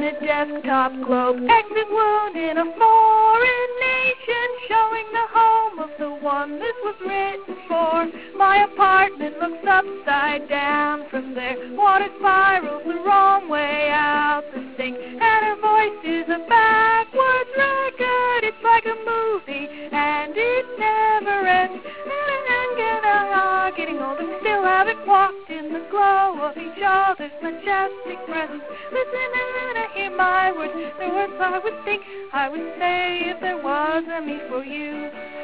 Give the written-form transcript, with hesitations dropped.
a desktop globe, exit wound in a foreign nation, showing the home of the one this was written for. My apartment looks upside down from there. Water spirals the wrong way out the sink, and her voice is a backwards record. It's like a movie, and it never ends. Getting old and still haven't walked in the glow of each other's majestic presence. Listen and I hear my words, the words I would think I would say if there was a me for you.